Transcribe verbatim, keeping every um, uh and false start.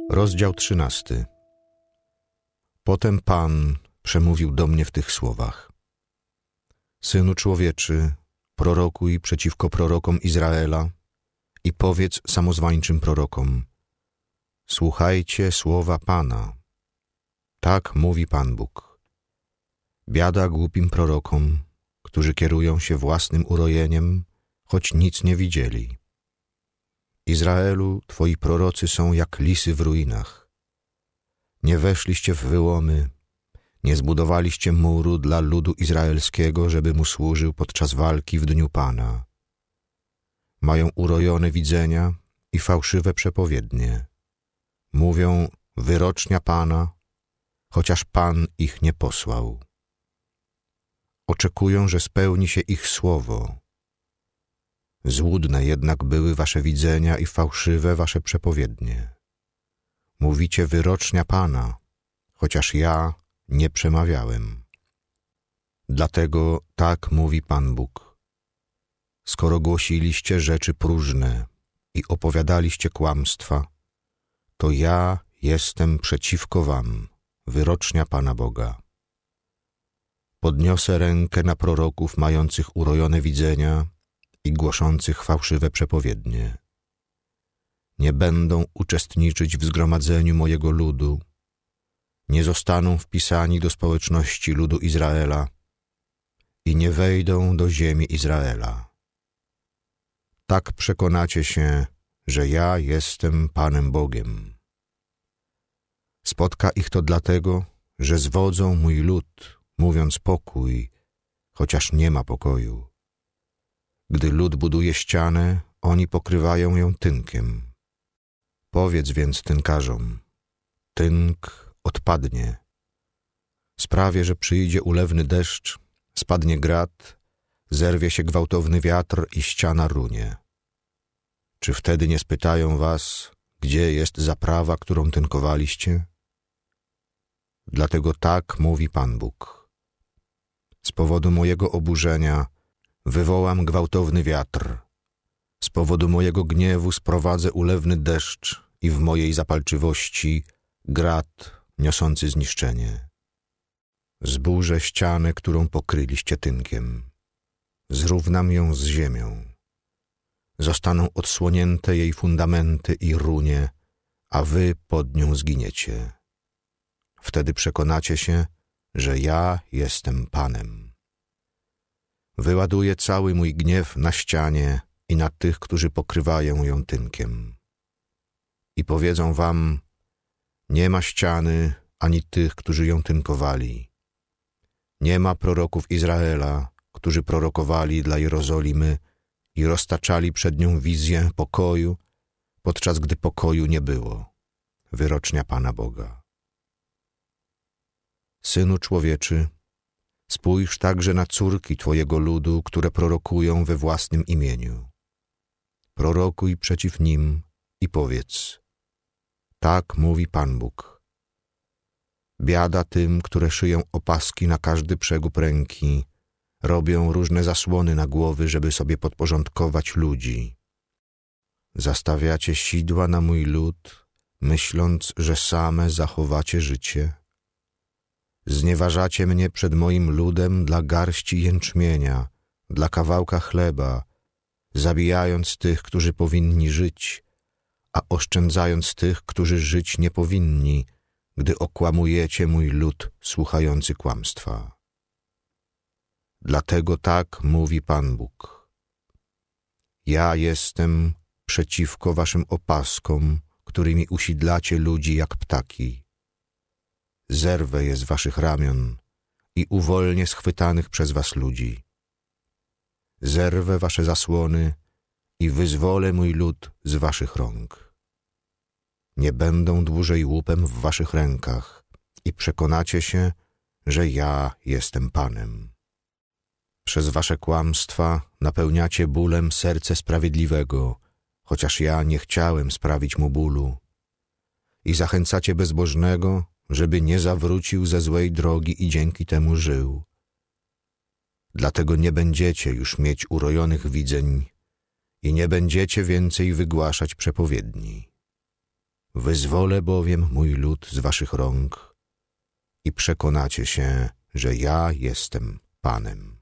Rozdział trzynasty. Potem Pan przemówił do mnie w tych słowach. Synu człowieczy, prorokuj przeciwko prorokom Izraela i powiedz samozwańczym prorokom: słuchajcie słowa Pana. Tak mówi Pan Bóg. Biada głupim prorokom, którzy kierują się własnym urojeniem, choć nic nie widzieli. Izraelu, twoi prorocy są jak lisy w ruinach. Nie weszliście w wyłomy, nie zbudowaliście muru dla ludu izraelskiego, żeby mu służył podczas walki w dniu Pana. Mają urojone widzenia i fałszywe przepowiednie. Mówią wyrocznia Pana, chociaż Pan ich nie posłał. Oczekują, że spełni się ich słowo. Złudne jednak były wasze widzenia i fałszywe wasze przepowiednie. Mówicie wyrocznia Pana, chociaż ja nie przemawiałem. Dlatego tak mówi Pan Bóg. Skoro głosiliście rzeczy próżne i opowiadaliście kłamstwa, to ja jestem przeciwko wam, wyrocznia Pana Boga. Podniosę rękę na proroków mających urojone widzenia i głoszących fałszywe przepowiednie. Nie będą uczestniczyć w zgromadzeniu mojego ludu, nie zostaną wpisani do społeczności ludu Izraela i nie wejdą do ziemi Izraela. Tak przekonacie się, że ja jestem Panem Bogiem. Spotka ich to dlatego, że zwodzą mój lud, mówiąc pokój, chociaż nie ma pokoju. Gdy lud buduje ścianę, oni pokrywają ją tynkiem. Powiedz więc tynkarzom: tynk odpadnie. Sprawię, że przyjdzie ulewny deszcz, spadnie grad, zerwie się gwałtowny wiatr i ściana runie. Czy wtedy nie spytają was, gdzie jest zaprawa, którą tynkowaliście? Dlatego tak mówi Pan Bóg. Z powodu mojego oburzenia wywołam gwałtowny wiatr. Z powodu mojego gniewu sprowadzę ulewny deszcz i w mojej zapalczywości grad niosący zniszczenie. Zburzę ścianę, którą pokryliście tynkiem. Zrównam ją z ziemią. Zostaną odsłonięte jej fundamenty i runie, a wy pod nią zginiecie. Wtedy przekonacie się, że ja jestem Panem. Wyładuję cały mój gniew na ścianie i na tych, którzy pokrywają ją tynkiem. I powiedzą wam: nie ma ściany ani tych, którzy ją tynkowali. Nie ma proroków Izraela, którzy prorokowali dla Jerozolimy i roztaczali przed nią wizję pokoju, podczas gdy pokoju nie było. Wyrocznia Pana Boga. Synu człowieczy, spójrz także na córki twojego ludu, które prorokują we własnym imieniu. Prorokuj przeciw nim i powiedz: tak mówi Pan Bóg. Biada tym, które szyją opaski na każdy przegub ręki, robią różne zasłony na głowy, żeby sobie podporządkować ludzi. Zastawiacie sidła na mój lud, myśląc, że same zachowacie życie. Znieważacie mnie przed moim ludem dla garści jęczmienia, dla kawałka chleba, zabijając tych, którzy powinni żyć, a oszczędzając tych, którzy żyć nie powinni, gdy okłamujecie mój lud słuchający kłamstwa. Dlatego tak mówi Pan Bóg. Ja jestem przeciwko waszym opaskom, którymi usidlacie ludzi jak ptaki. Zerwę je z waszych ramion i uwolnię schwytanych przez was ludzi. Zerwę wasze zasłony i wyzwolę mój lud z waszych rąk. Nie będą dłużej łupem w waszych rękach i przekonacie się, że ja jestem Panem. Przez wasze kłamstwa napełniacie bólem serce sprawiedliwego, chociaż ja nie chciałem sprawić mu bólu. I zachęcacie bezbożnego, żeby nie zawrócił ze złej drogi i dzięki temu żył. Dlatego nie będziecie już mieć urojonych widzeń i nie będziecie więcej wygłaszać przepowiedni. Wyzwolę bowiem mój lud z waszych rąk i przekonacie się, że ja jestem Panem.